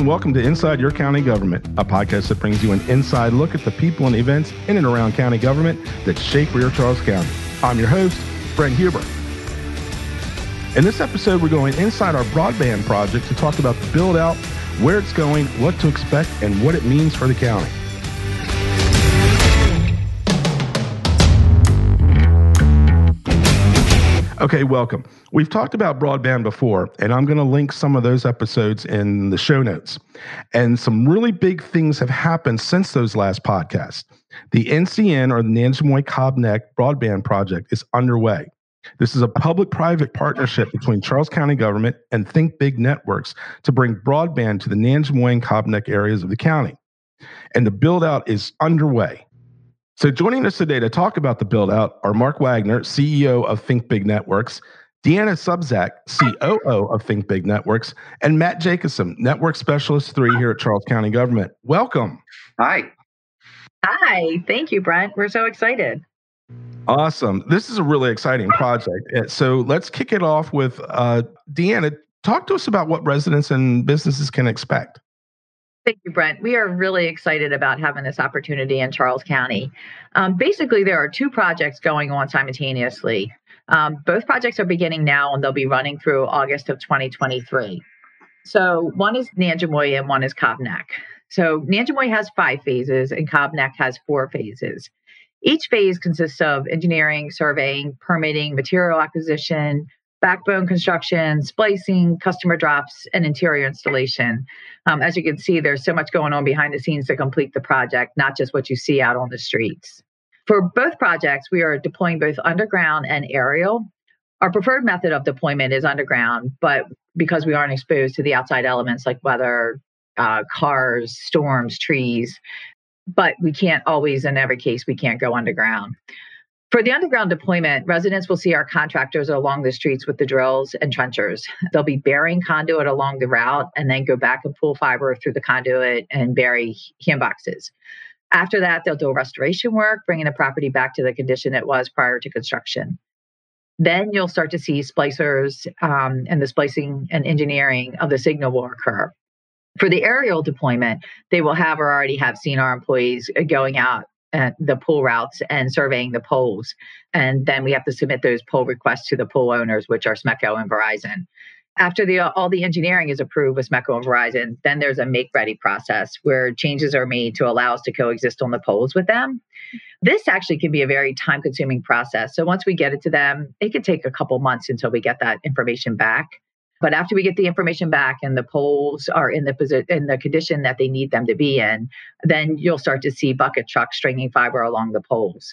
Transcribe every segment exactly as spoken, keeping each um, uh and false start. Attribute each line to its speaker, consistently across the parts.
Speaker 1: welcome to Inside Your County Government, a podcast that brings you an inside look at the people and events in and around county government that shape Rear Charles County. I'm your host, Brent Huber. In this episode, we're going inside our broadband project to talk about the build out, where it's going, what to expect, and what it means for the county. Okay, welcome. We've talked about broadband before, and I'm going to link some of those episodes in the show notes. And some really big things have happened since those last podcasts. The N C N, or the Nanjemoy-Cobb Neck Broadband Project, is underway. This is a public-private partnership between Charles County government and Think Big Networks to bring broadband to the Nanjemoy and Cobb Neck areas of the county. And the build-out is underway. So joining us today to talk about the build-out are Mark Wagner, C E O of Think Big Networks, Deanna Subzak, C O O of Think Big Networks, and Matt Jacobson, Network Specialist three here at Charles County Government. Welcome.
Speaker 2: Hi.
Speaker 3: Hi. Thank you, Brent. We're so excited.
Speaker 1: Awesome. This is a really exciting project. So let's kick it off with uh, Deanna. Talk to us about what residents and businesses can expect.
Speaker 3: Thank you, Brent. We are really excited about having this opportunity in Charles County. Um, basically, there are two projects going on simultaneously. Um, both projects are beginning now, and they'll be running through August of twenty twenty-three. So one is Nanjemoy and one is Cobb Neck. So Nanjemoy has five phases and Cobb Neck has four phases. Each phase consists of engineering, surveying, permitting, material acquisition, backbone construction, splicing, customer drops, and interior installation. Um, as you can see, there's so much going on behind the scenes to complete the project, not just what you see out on the streets. For both projects, we are deploying both underground and aerial. Our preferred method of deployment is underground, but because we aren't exposed to the outside elements like weather, uh, cars, storms, trees, but we can't always, in every case, we can't go underground. For the underground deployment, residents will see our contractors along the streets with the drills and trenchers. They'll be burying conduit along the route and then go back and pull fiber through the conduit and bury handboxes. After that, they'll do restoration work, bringing the property back to the condition it was prior to construction. Then you'll start to see splicers um, and the splicing and engineering of the signal will occur. For the aerial deployment, they will have or already have seen our employees going out at the pole routes and surveying the poles. And then we have to submit those pole requests to the pole owners, which are Smecco and Verizon. After the all the engineering is approved with Smecco and Verizon, then there's a make-ready process where changes are made to allow us to coexist on the poles with them. This actually can be a very time-consuming process. So once we get it to them, it could take a couple months until we get that information back. But after we get the information back and the poles are in the posi- in the condition that they need them to be in, then you'll start to see bucket trucks stringing fiber along the poles.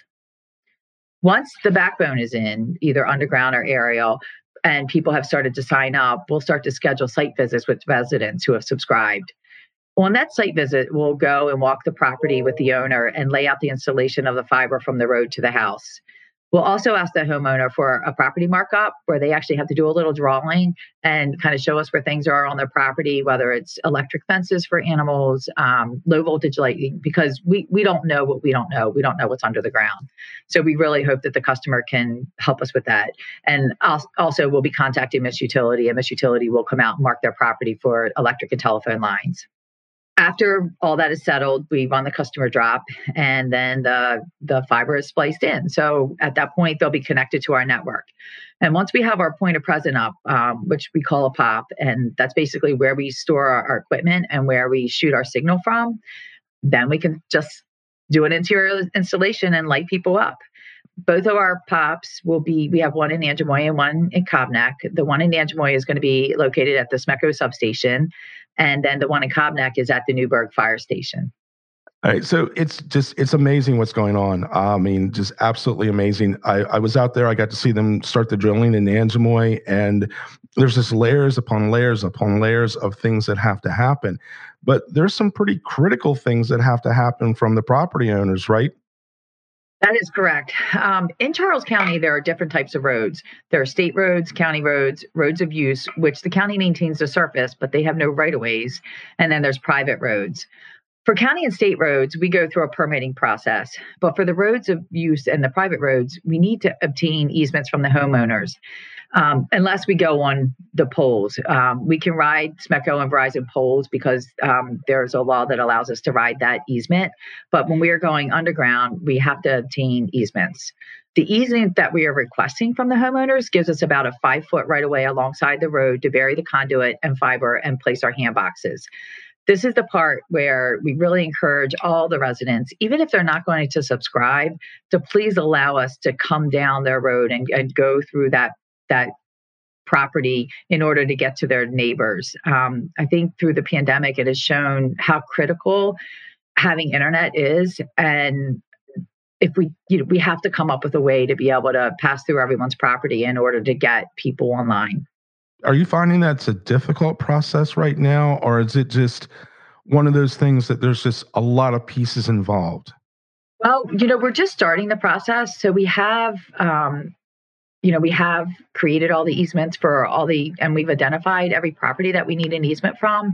Speaker 3: Once the backbone is in, either underground or aerial, and people have started to sign up, we'll start to schedule site visits with residents who have subscribed. On that site visit, we'll go and walk the property with the owner and lay out the installation of the fiber from the road to the house. We'll also ask the homeowner for a property markup where they actually have to do a little drawing and kind of show us where things are on their property, whether it's electric fences for animals, um, low voltage lighting, because we, we don't know what we don't know. We don't know what's under the ground. So we really hope that the customer can help us with that. And also we'll be contacting Miss Utility, and Miss Utility will come out and mark their property for electric and telephone lines. After all that is settled, we run the customer drop and then the, the fiber is spliced in. So at that point, they'll be connected to our network. And once we have our point of presence up, um, which we call a P O P, and that's basically where we store our, our equipment and where we shoot our signal from, then we can just do an interior installation and light people up. Both of our P O Ps will be, we have one in Nanjemoy and one in Cobb Neck. The one in Nanjemoy is going to be located at the Smecco substation. And then the one in Cobb Neck is at the Newburgh Fire Station.
Speaker 1: All right. So it's just, it's amazing what's going on. I mean, just absolutely amazing. I, I was out there. I got to see them start the drilling in Nanjemoy, and there's just layers upon layers upon layers of things that have to happen. But there's some pretty critical things that have to happen from the property owners, right?
Speaker 3: That is correct. Um, in Charles County, there are different types of roads. There are state roads, county roads, roads of use, which the county maintains the surface, but they have no right-of-ways. And then there's private roads. For county and state roads, we go through a permitting process. But for the roads of use and the private roads, we need to obtain easements from the homeowners. um, unless we go on the poles. Um, we can ride SMECO and Verizon poles because um, there's a law that allows us to ride that easement. But when we are going underground, we have to obtain easements. The easement that we are requesting from the homeowners gives us about a five foot right of way alongside the road to bury the conduit and fiber and place our hand boxes. This is the part where we really encourage all the residents, even if they're not going to subscribe, to please allow us to come down their road and, and go through that that property in order to get to their neighbors. Um, I think through the pandemic, it has shown how critical having internet is, and if we, you know, we have to come up with a way to be able to pass through everyone's property in order to get people online.
Speaker 1: Are you finding that's a difficult process right now, or is it just one of those things that there's just a lot of pieces involved?
Speaker 3: Well, you know, we're just starting the process. So we have, um, you know, we have created all the easements for all the, and we've identified every property that we need an easement from.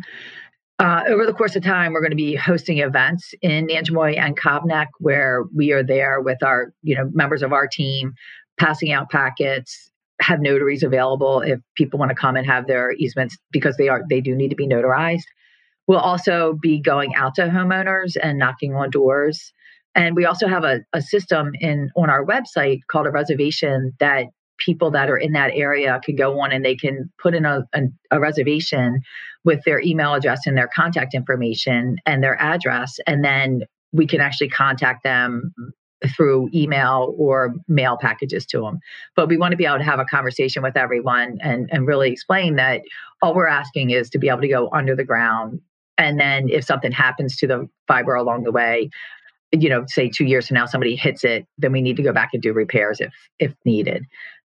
Speaker 3: Uh, over the course of time, we're going to be hosting events in Nanjemoy and Cobb Neck where we are there with our, you know, members of our team, passing out packets, have notaries available if people want to come and have their easements because they are they do need to be notarized. We'll also be going out to homeowners and knocking on doors. And we also have a, a system in on our website called a reservation that people that are in that area can go on and they can put in a, a, a reservation with their email address and their contact information and their address. And then we can actually contact them through email or mail packages to them. But we want to be able to have a conversation with everyone and, and really explain that all we're asking is to be able to go under the ground. And then if something happens to the fiber along the way, you know, say two years from now, somebody hits it, then we need to go back and do repairs if if needed.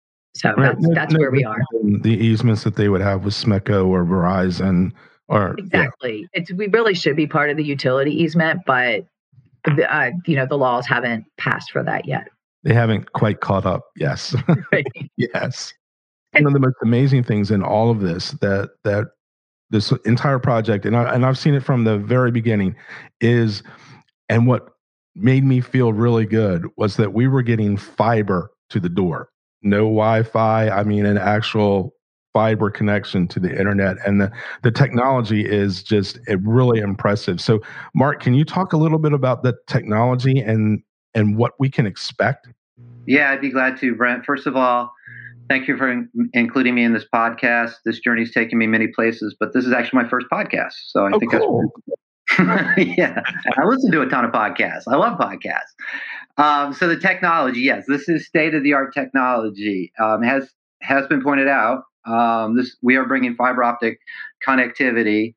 Speaker 3: So
Speaker 1: Right.
Speaker 3: that's that's
Speaker 1: No,
Speaker 3: where we are.
Speaker 1: the easements that they would have with SMECO or Verizon, or
Speaker 3: Exactly. It's we really should be part of the utility easement, but the, uh, you know, the laws haven't passed for that yet.
Speaker 1: They haven't quite caught up. Yes.
Speaker 3: Right.
Speaker 1: Yes. One of the most amazing things in all of this that that this entire project, and I, and I've seen it from the very beginning, is, and what made me feel really good was that we were getting fiber to the door. No Wi-Fi. I mean, an actual fiber connection to the internet, and the the technology is just uh, really impressive. So, Mark, can you talk a little bit about the technology and and what we can expect?
Speaker 2: Yeah, I'd be glad to, Brent. First of all, thank you for in- including me in this podcast. This journey's taken me many places, but this is actually my first podcast, so I
Speaker 1: Oh,
Speaker 2: think
Speaker 1: cool.
Speaker 2: that's. Yeah, I listen to a ton of podcasts. I love podcasts. Um, so the technology, yes, this is state of the art technology. Um, has has been pointed out. Um, this we are bringing fiber optic connectivity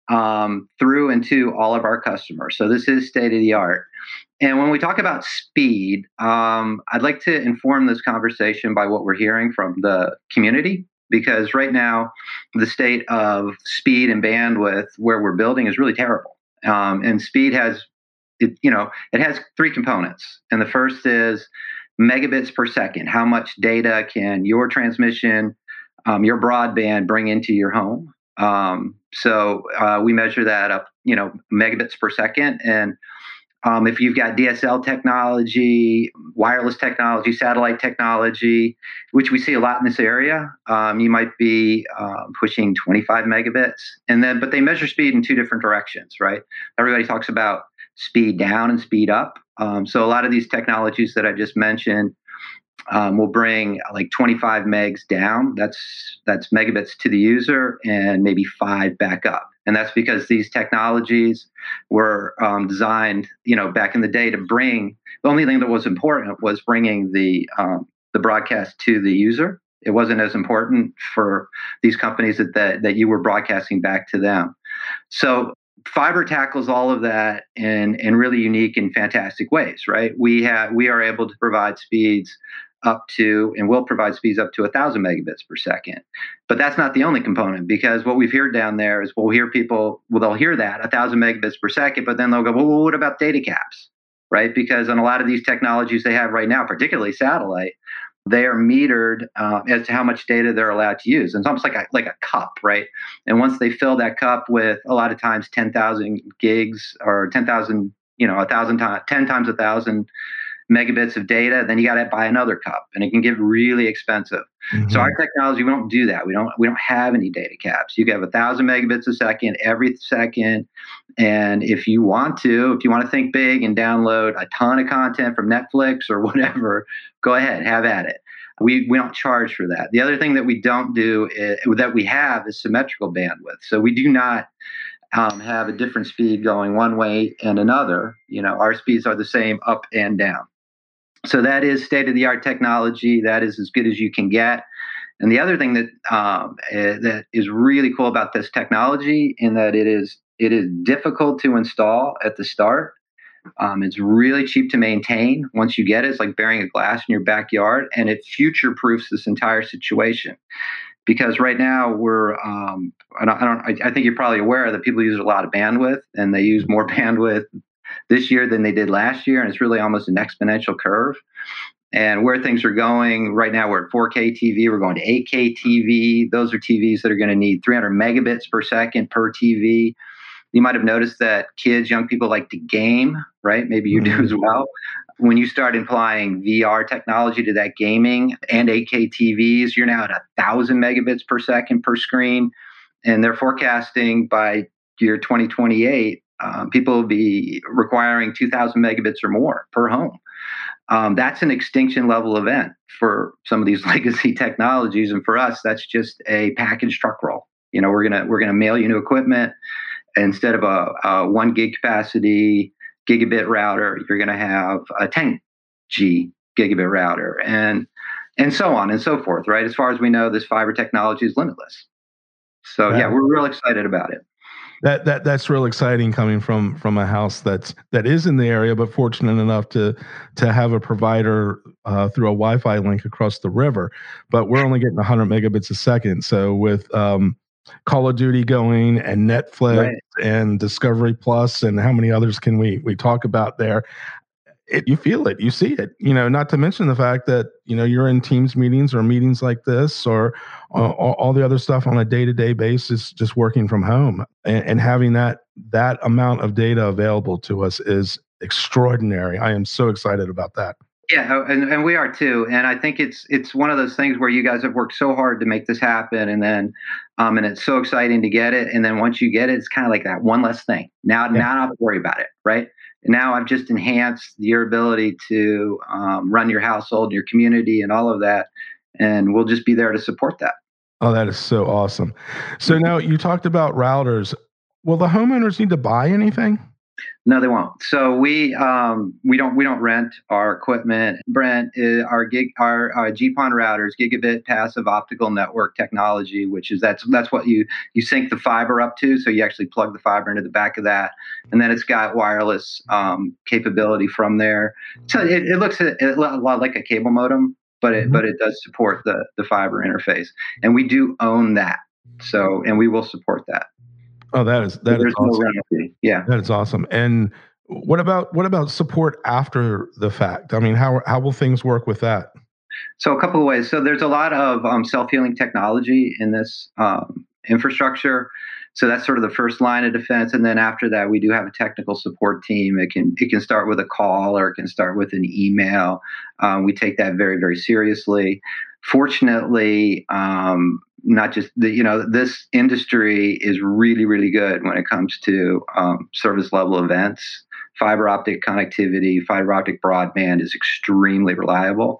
Speaker 2: um, through and to all of our customers. So this is state of the art. And when we talk about speed, um, I'd like to inform this conversation by what we're hearing from the community. Because right now, the state of speed and bandwidth where we're building is really terrible. Um, and speed has, it, you know, it has three components. And the first is megabits per second. How much data can your transmission, um, your broadband bring into your home? Um, so uh, we measure that up, you know, megabits per second. And Um, if you've got D S L technology, wireless technology, satellite technology, which we see a lot in this area, um, you might be uh, pushing twenty-five megabits. And then, but they measure speed in two different directions, right? Everybody talks about speed down and speed up. Um, so a lot of these technologies that I just mentioned um, will bring like twenty-five megs down. That's that's megabits to the user, and maybe five back up. And that's because these technologies were um, designed, you know, back in the day to bring. The only thing that was important was bringing the um, the broadcast to the user. It wasn't as important for these companies that that, that you were broadcasting back to them. So fiber tackles all of that in in really unique and fantastic ways, right? We have we are able to provide speeds up to, and will provide speeds up to a thousand megabits per second. But that's not the only component, because what we've heard down there is we'll hear people, well, they'll hear that a thousand megabits per second, but then they'll go, well, what about data caps, right? Because on a lot of these technologies they have right now, particularly satellite, they are metered uh, as to how much data they're allowed to use. And it's almost like a, like a cup, right? And once they fill that cup with a lot of times ten thousand gigs or ten thousand, you know, a thousand times, ten times a thousand megabits of data, then you got to buy another cup, and it can get really expensive. Mm-hmm. So our technology, we don't do that. We don't we don't have any data caps. You can have a thousand megabits a second every second, and if you want to, if you want to think big and download a ton of content from Netflix or whatever, go ahead, have at it. We we don't charge for that. The other thing that we don't do is, that we have is symmetrical bandwidth. So we do not um, have a different speed going one way and another. You know, our speeds are the same up and down. So that is state-of-the-art technology. That is as good as you can get. And the other thing that um, uh, that is really cool about this technology, in that it is it is difficult to install at the start. Um, it's really cheap to maintain. Once you get it, it's like burying a glass in your backyard, and it future-proofs this entire situation. Because right now we're, um, I don't, I, don't I think you're probably aware that people use a lot of bandwidth, and they use more bandwidth this year than they did last year, and it's really almost an exponential curve. And where things are going right now, we're at four K T V, we're going to eight K T V. Those are T Vs that are going to need three hundred megabits per second per T V. You might have noticed that kids, young people like to game, right? Maybe you do as well. When you start applying V R technology to that gaming and eight K T Vs, you're now at one thousand megabits per second per screen. And they're forecasting by year twenty twenty-eight, um, people will be requiring two thousand megabits or more per home. Um, that's an extinction level event for some of these legacy technologies. And for us, that's just a package truck roll. You know, we're going to we're going to mail you new equipment. Instead of a, a one gig capacity gigabit router, you're going to have a ten G gigabit router, and and so on and so forth, right? As far as we know, this fiber technology is limitless. So yeah, yeah we're real excited about it.
Speaker 1: That that that's real exciting coming from from a house that's that is in the area, but fortunate enough to to have a provider uh, through a Wi-Fi link across the river. But we're only getting one hundred megabits a second. So with um, Call of Duty going and Netflix right. and Discovery Plus and how many others can we we talk about there? It, you feel it, you see it, you know, not to mention the fact that, you know, you're in Teams meetings or meetings like this or uh, all, all the other stuff on a day-to-day basis, just working from home and, and having that that amount of data available to us is extraordinary. I am so excited about that.
Speaker 2: Yeah, and, and we are too. And I think it's it's one of those things where you guys have worked so hard to make this happen, and then um, and it's so exciting to get it. And then once you get it, it's kind of like that one less thing. Now, yeah. now I don't have to worry about it, right? Now I've just enhanced your ability to um, run your household, your community, and all of that, and we'll just be there to support that.
Speaker 1: Oh, that is so awesome. So now you talked about routers. Will the homeowners need to buy anything?
Speaker 2: No, they won't. So we um, we don't we don't rent our equipment. Brent, uh, our gig our, our G PON routers, gigabit passive optical network technology, which is that's that's what you you sync the fiber up to. So you actually plug the fiber into the back of that, and then it's got wireless um, capability from there. So it, it looks a, a lot like a cable modem, but it mm-hmm. but it does support the the fiber interface, and we do own that. So and we will support that.
Speaker 1: Oh, that is that is awesome.
Speaker 2: No yeah,
Speaker 1: that is awesome. And what about what about support after the fact? I mean, how how will things work with that?
Speaker 2: So a couple of ways. So there's a lot of um, self-healing technology in this um, infrastructure. So that's sort of the first line of defense. And then after that, we do have a technical support team. It can it can start with a call or it can start with an email. Um, we take that very, very seriously. Fortunately, um, not just the, you know, this industry is really, really good when it comes to um, service level events. Fiber optic connectivity, fiber optic broadband is extremely reliable,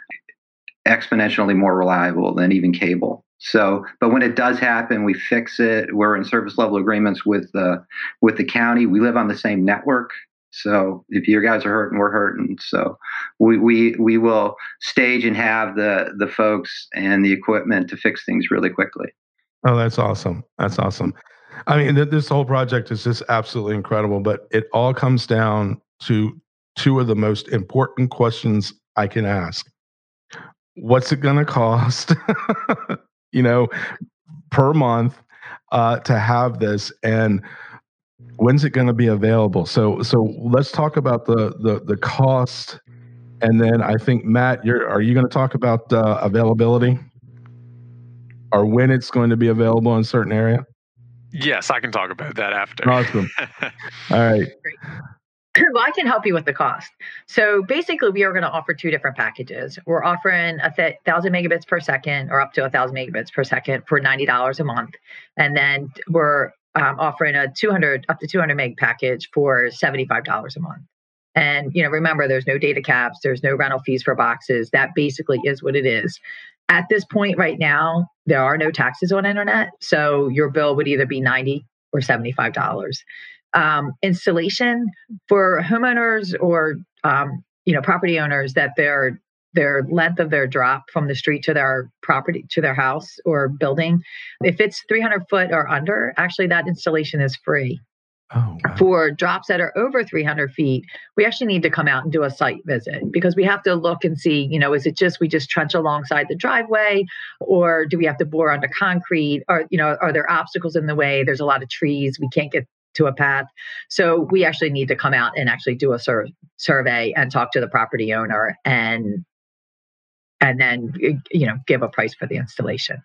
Speaker 2: exponentially more reliable than even cable. So, but when it does happen, we fix it. We're in service level agreements with the with the county. We live on the same network. So if your guys are hurting, we're hurting. So we we we will stage and have the the folks and the equipment to fix things really quickly.
Speaker 1: Oh, that's awesome. That's awesome. I mean, th- this whole project is just absolutely incredible, but it all comes down to two of the most important questions I can ask. What's it going to cost, you know, per month uh, to have this? And when's it going to be available? So, so let's talk about the the the cost, and then I think Matt, you're are you going to talk about uh, availability, or when it's going to be available in a certain area?
Speaker 4: Yes, I can talk about that after.
Speaker 1: Awesome. All right.
Speaker 3: Well, I can help you with the cost. So basically, we are going to offer two different packages. We're offering a th- thousand megabits per second, or up to a thousand megabits per second, for ninety dollars a month, and then we're um, offering a two hundred up to two hundred meg package for seventy-five dollars a month. And you know, remember, there's no data caps, there's no rental fees for boxes. That basically is what it is. At this point, right now, there are no taxes on internet, so your bill would either be ninety or seventy-five dollars. Um, installation for homeowners or um, you know property owners that their their length of their drop from the street to their property to their house or building, if it's three hundred foot or under, actually that installation is free.
Speaker 1: Oh, wow.
Speaker 3: For drops that are over three hundred feet, we actually need to come out and do a site visit, because we have to look and see, you know, is it just we just trench alongside the driveway, or do we have to bore under concrete, or, you know, are there obstacles in the way? There's a lot of trees. We can't get to a path. So we actually need to come out and actually do a sur- survey and talk to the property owner, and and then, you know, give a price for the installation.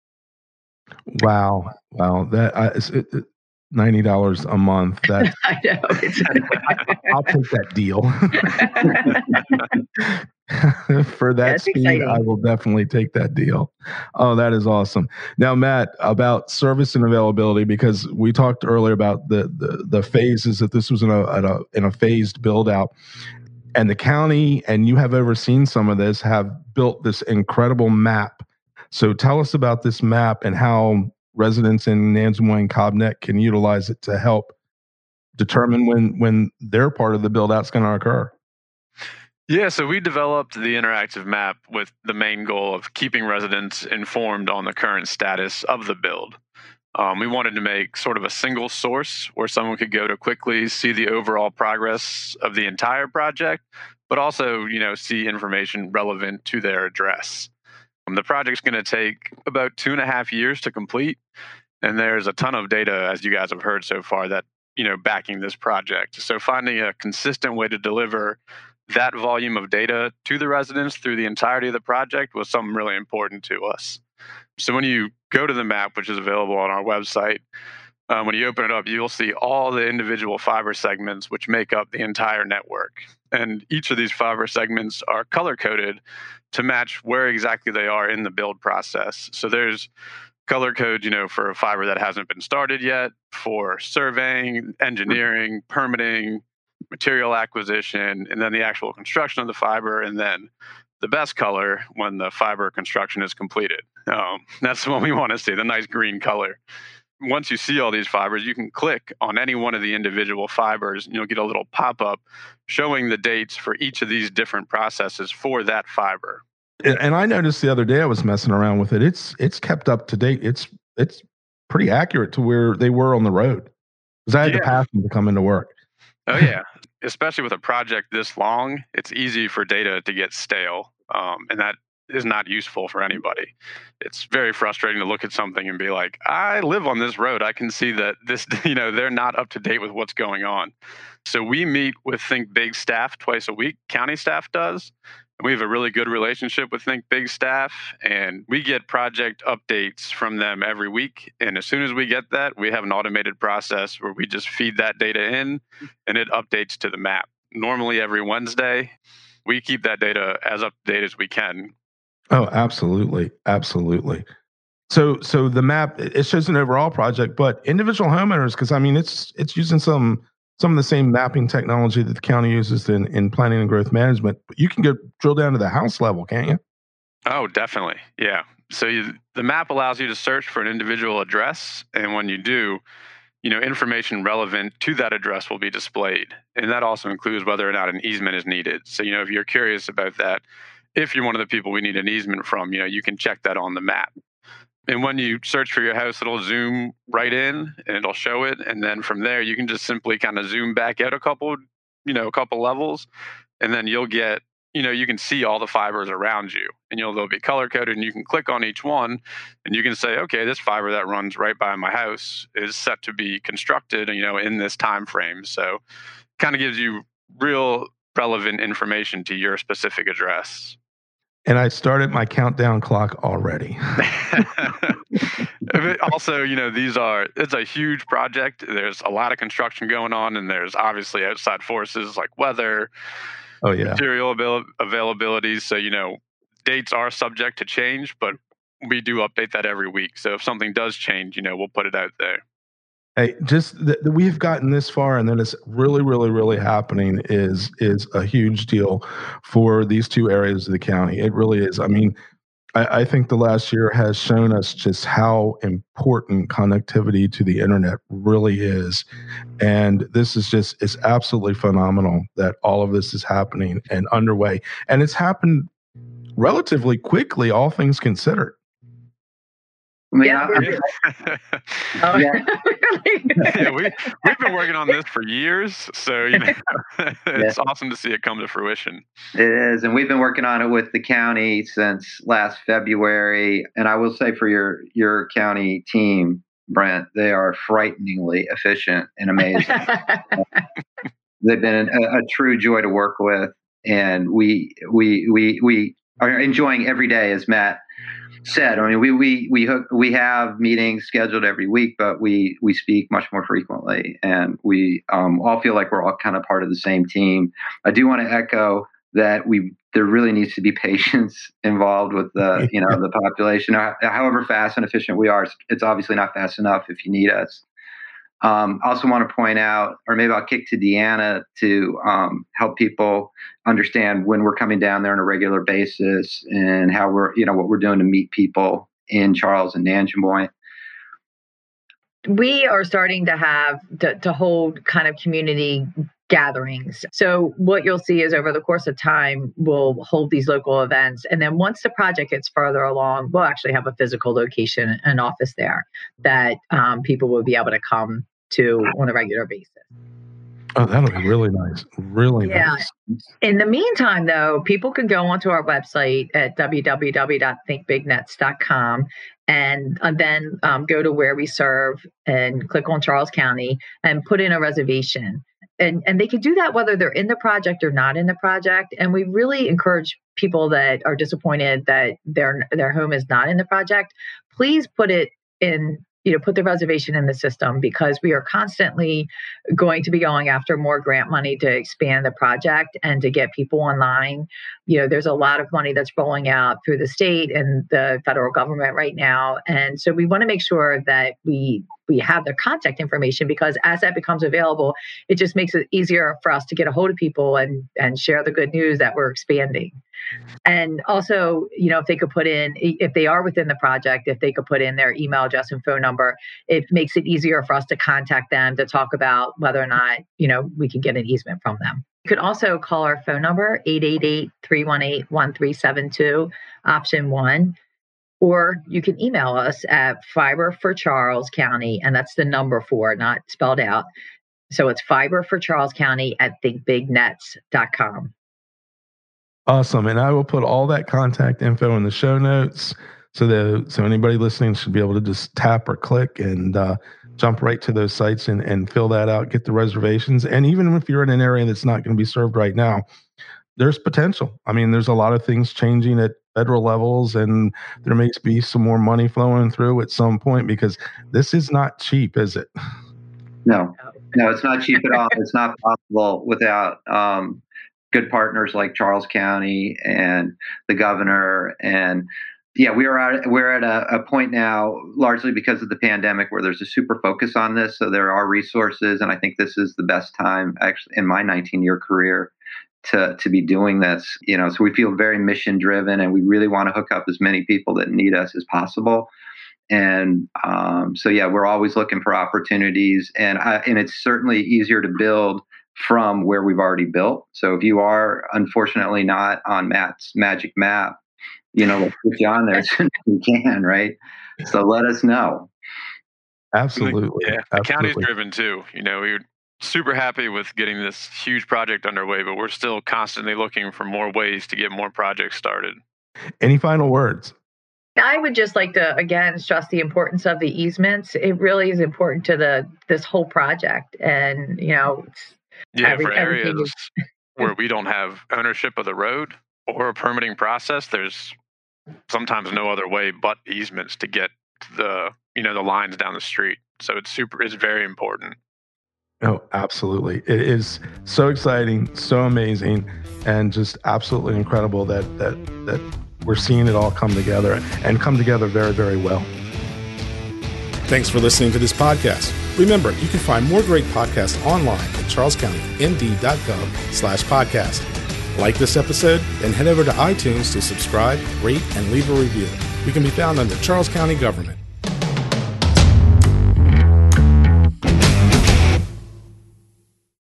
Speaker 1: Wow. Wow. That uh, it's, it, it, ninety dollars a month. That
Speaker 3: I know. It's
Speaker 1: I'll take that deal. For that
Speaker 3: That's
Speaker 1: speed,
Speaker 3: exciting.
Speaker 1: I will definitely take that deal. Oh, that is awesome. Now, Matt, about service and availability, because we talked earlier about the the, the phases, that this was in a, in a in a phased build out, and the county, and you have overseen some of this, have built this incredible map. So tell us about this map and how residents in Nansemond and Cobb Neck can utilize it to help determine when when their part of the build out's going to occur.
Speaker 4: Yeah, so we developed the interactive map with the main goal of keeping residents informed on the current status of the build. Um, we wanted to make sort of a single source where someone could go to quickly see the overall progress of the entire project, but also, you know, see information relevant to their address. Um, the project's going to take about two and a half years to complete, and there's a ton of data, as you guys have heard so far, that, you know, backing this project. So finding a consistent way to deliver that volume of data to the residents through the entirety of the project was something really important to us. So when you go to the map, which is available on our website, um, when you open it up, you'll see all the individual fiber segments which make up the entire network. And each of these fiber segments are color-coded to match where exactly they are in the build process. So there's color code, you know, for a fiber that hasn't been started yet, for surveying, engineering, permitting, material acquisition, and then the actual construction of the fiber, and then the best color when the fiber construction is completed. Um, that's the one we want to see, the nice green color. Once you see all these fibers, you can click on any one of the individual fibers, and you'll get a little pop-up showing the dates for each of these different processes for that fiber.
Speaker 1: And, and I noticed the other day, I was messing around with it. It's it's kept up to date. It's it's pretty accurate to where they were on the road, because I had
Speaker 4: Yeah.
Speaker 1: to pass them to come into work.
Speaker 4: Oh, yeah. Especially with a project this long, it's easy for data to get stale, um, and that is not useful for anybody. It's very frustrating to look at something and be like, I live on this road. I can see that this, you know, they're not up to date with what's going on. So we meet with Think Big staff twice a week. County staff does. We have a really good relationship with Think Big staff, and we get project updates from them every week. And as soon as we get that, we have an automated process where we just feed that data in and it updates to the map. Normally every Wednesday, we keep that data as up to date as we can.
Speaker 1: Oh, absolutely, absolutely. So so the map, it shows an overall project, but individual homeowners, because I mean it's it's using some some of the same mapping technology that the county uses in, in planning and growth management. But you can go drill down to the house level, can't you?
Speaker 4: Oh, definitely. Yeah. So you, the map allows you to search for an individual address. And when you do, you know, information relevant to that address will be displayed. And that also includes whether or not an easement is needed. So, you know, if you're curious about that, if you're one of the people we need an easement from, you know, you can check that on the map. And when you search for your house, it'll zoom right in and it'll show it. And then from there, you can just simply kind of zoom back out a couple, you know, a couple levels. And then you'll get, you know, you can see all the fibers around you, and you'll, they'll be color coded, and you can click on each one and you can say, okay, this fiber that runs right by my house is set to be constructed, you know, in this time frame. So kind of gives you real relevant information to your specific address.
Speaker 1: And I started my countdown clock already.
Speaker 4: Also, you know, these are, it's a huge project. There's a lot of construction going on, and there's obviously outside forces like weather,
Speaker 1: oh, yeah.
Speaker 4: material avail- availability. So, you know, dates are subject to change, but we do update that every week. So if something does change, you know, we'll put it out there.
Speaker 1: Hey, just that we've gotten this far, and then it's really, really, really happening is is a huge deal for these two areas of the county. It really is. I mean, I, I think the last year has shown us just how important connectivity to the internet really is, and this is just it's absolutely phenomenal that all of this is happening and underway, and it's happened relatively quickly, all things considered.
Speaker 2: I mean,
Speaker 3: Yeah,
Speaker 2: I-
Speaker 3: we're- Oh,
Speaker 2: Yeah.
Speaker 3: really?
Speaker 4: Yeah, we, we've been working on this for years. So, you know, it's awesome to see it come to fruition.
Speaker 2: It is, and we've been working on it with the county since last February. And I will say for your your county team, Brent, they are frighteningly efficient and amazing. They've been a, a true joy to work with, and we we we we are enjoying every day, as Matt said. I mean, we we we hook, we have meetings scheduled every week, but we we speak much more frequently, and we um, all feel like we're all kind of part of the same team. I do want to echo that we there really needs to be patience involved with the you know the population. However fast and efficient we are, it's obviously not fast enough if you need us. Um, I also want to point out, or maybe I'll kick to Deanna to um, help people understand when we're coming down there on a regular basis and how we're, you know, what we're doing to meet people in Charles and Nanjumoi.
Speaker 3: We are starting to have to, to hold kind of community gatherings. So what you'll see is over the course of time, we'll hold these local events. And then once the project gets further along, we'll actually have a physical location, an office there that um, people will be able to come to on a regular basis.
Speaker 1: Oh, that'll be really nice. Really
Speaker 3: Yeah.
Speaker 1: nice.
Speaker 3: In the meantime, though, people can go onto our website at w w w dot think big nets dot com and, and then um, go to where we serve and click on Charles County and put in a reservation. And, and they can do that whether they're in the project or not in the project. And we really encourage people that are disappointed that their their home is not in the project, please put it in, you know, put the reservation in the system, because we are constantly going to be going after more grant money to expand the project and to get people online. You know, there's a lot of money that's rolling out through the state and the federal government right now. And so we want to make sure that we we have their contact information, because as that becomes available, it just makes it easier for us to get a hold of people and, and share the good news that we're expanding. And also, you know, if they could put in, if they are within the project, if they could put in their email address and phone number, it makes it easier for us to contact them to talk about whether or not, you know, we can get an easement from them. You could also call our phone number, eight eight eight, three one eight, one three seven two, option one. Or you can email us at Fiber for Charles County, and that's the number four, not spelled out. So it's Fiber for Charles County at think big nets dot com.
Speaker 1: Awesome. And I will put all that contact info in the show notes so that so anybody listening should be able to just tap or click and uh, jump right to those sites and, and fill that out, get the reservations. And even if you're in an area that's not going to be served right now, there's potential. I mean, there's a lot of things changing at federal levels, and there may be some more money flowing through at some point, because this is not cheap, is it?
Speaker 2: No, no, it's not cheap at all. It's not possible without um, good partners like Charles County and the governor. And yeah, we are at, we're at a, a point now, largely because of the pandemic, where there's a super focus on this. So there are resources, and I think this is the best time, actually, in my nineteen-year career, to to be doing this. You know, so we feel very mission driven, and we really want to hook up as many people that need us as possible. And um, so, yeah, we're always looking for opportunities, and I, and it's certainly easier to build from where we've already built. So if you are unfortunately not on Matt's magic map, you know, let's put you on there as soon as we can, right? So let us know.
Speaker 1: Absolutely.
Speaker 4: Yeah, the
Speaker 1: Absolutely.
Speaker 4: county's driven too. You know, we're super happy with getting this huge project underway, but we're still constantly looking for more ways to get more projects started.
Speaker 1: Any final words?
Speaker 3: I would just like to, again, stress the importance of the easements. It really is important to the this whole project. And, you know, it's
Speaker 4: Yeah,
Speaker 3: every-
Speaker 4: for
Speaker 3: everything
Speaker 4: areas where we don't have ownership of the road, or a permitting process, there's sometimes no other way but easements to get the, you know, the lines down the street. So it's super, it's very important.
Speaker 1: Oh, absolutely. It is so exciting, so amazing, and just absolutely incredible that that that we're seeing it all come together and come together very, very well.
Speaker 5: Thanks for listening to this podcast. Remember, you can find more great podcasts online at charlescounty m d.gov slash podcast. Like this episode, then head over to iTunes to subscribe, rate, and leave a review. We can be found under Charles County Government.